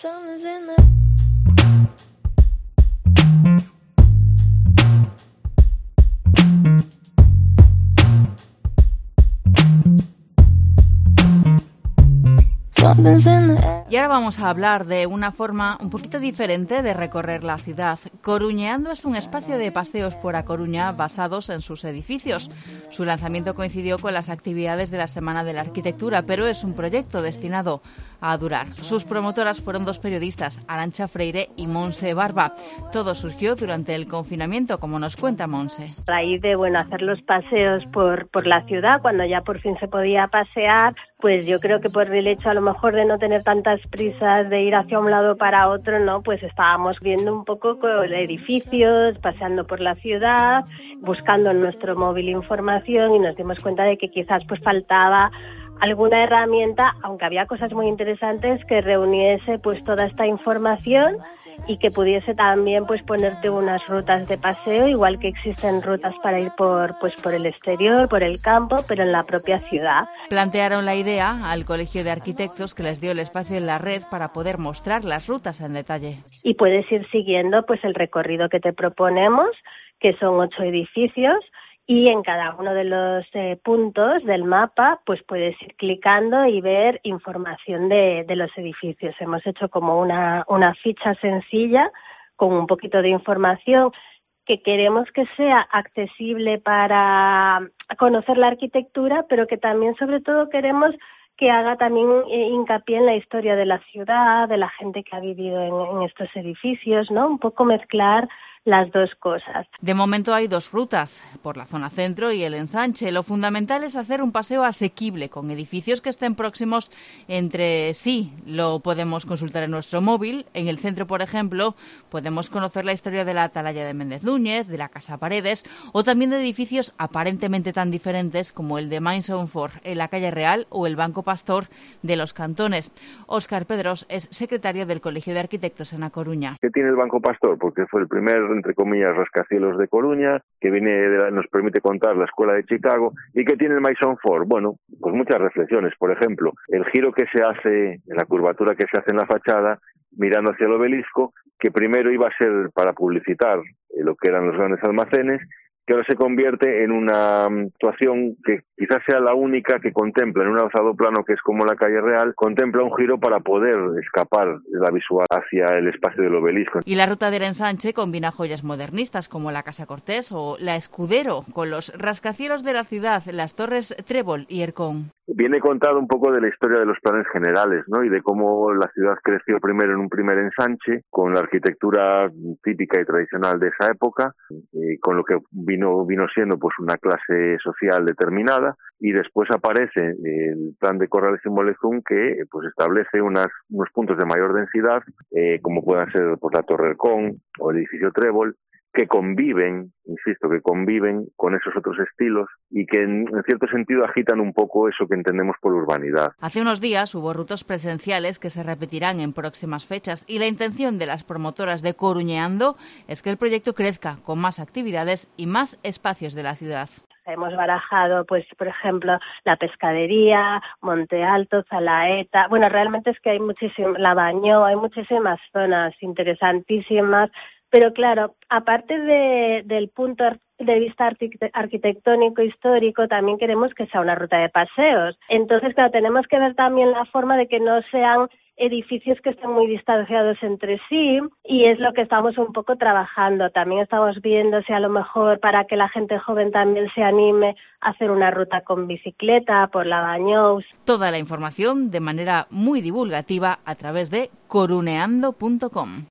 Y ahora vamos a hablar de una forma un poquito diferente de recorrer la ciudad. Coruñeando es un espacio de paseos por A Coruña basados en sus edificios. Su lanzamiento coincidió con las actividades de la Semana de la Arquitectura, pero es un proyecto destinado a durar. Sus promotoras fueron dos periodistas, Arantxa Freire y Monse Barba. Todo surgió durante el confinamiento, como nos cuenta Monse. A raíz de hacer los paseos por la ciudad, cuando ya por fin se podía pasear, pues yo creo que por el hecho a lo mejor de no tener tantas prisas de ir hacia un lado para otro, ¿no? Pues estábamos viendo un poco con edificios, paseando por la ciudad, buscando en nuestro móvil información y nos dimos cuenta de que quizás pues faltaba alguna herramienta, aunque había cosas muy interesantes, que reuniese pues toda esta información y que pudiese también pues ponerte unas rutas de paseo, igual que existen rutas para ir por el exterior, por el campo, pero en la propia ciudad. Plantearon la idea al Colegio de Arquitectos, que les dio el espacio en la red para poder mostrar las rutas en detalle. Y puedes ir siguiendo pues el recorrido que te proponemos, que son 8 edificios, y en cada uno de los puntos del mapa pues puedes ir clicando y ver información de los edificios. Hemos hecho como una ficha sencilla con un poquito de información que queremos que sea accesible para conocer la arquitectura, pero que también sobre todo queremos que haga también hincapié en la historia de la ciudad, de la gente que ha vivido en estos edificios, ¿no? Un poco mezclar las dos cosas. De momento hay 2 rutas, por la zona centro y el ensanche. Lo fundamental es hacer un paseo asequible, con edificios que estén próximos entre sí. Lo podemos consultar en nuestro móvil. En el centro, por ejemplo, podemos conocer la historia de la Atalaya de Méndez Núñez, de la Casa Paredes, o también de edificios aparentemente tan diferentes como el de Mainsonfort en la calle Real o el Banco Pastor de los Cantones. Óscar Pedros es secretario del Colegio de Arquitectos en A Coruña. ¿Qué tiene el Banco Pastor? Porque fue el primer, entre comillas, rascacielos de Coruña, que nos permite contar la Escuela de Chicago. ¿Y qué tiene el Mainsonfort? Bueno, pues muchas reflexiones. Por ejemplo, el giro que se hace, la curvatura que se hace en la fachada, mirando hacia el obelisco, que primero iba a ser para publicitar lo que eran los grandes almacenes, que ahora se convierte en una actuación que quizás sea la única que contempla en un alzado plano, que es como la calle Real, contempla un giro para poder escapar de la visual hacia el espacio del obelisco. Y la ruta del ensanche combina joyas modernistas como la Casa Cortés o la Escudero, con los rascacielos de la ciudad, las torres Trébol y Ercón. Viene contado un poco de la historia de los planes generales, ¿no? Y de cómo la ciudad creció primero en un primer ensanche, con la arquitectura típica y tradicional de esa época, con lo que vino siendo pues una clase social determinada, y después aparece el plan de Corrales y Molegún, que pues establece unos puntos de mayor densidad, como puedan ser pues la Torre Ercón o el edificio Trébol, que conviven con esos otros estilos y que en cierto sentido agitan un poco eso que entendemos por urbanidad. Hace unos días hubo rutas presenciales que se repetirán en próximas fechas y la intención de las promotoras de Coruñeando es que el proyecto crezca con más actividades y más espacios de la ciudad. Hemos barajado, pues, por ejemplo, la Pescadería, Monte Alto, Zalaeta. Bueno, realmente es que hay la Bañó, hay muchísimas zonas interesantísimas. Pero claro, aparte del punto de vista arquitectónico histórico, también queremos que sea una ruta de paseos. Entonces, claro, tenemos que ver también la forma de que no sean edificios que estén muy distanciados entre sí, y es lo que estamos un poco trabajando. También estamos viendo si a lo mejor para que la gente joven también se anime a hacer una ruta con bicicleta por la Bañous. Toda la información de manera muy divulgativa a través de coruneando.com.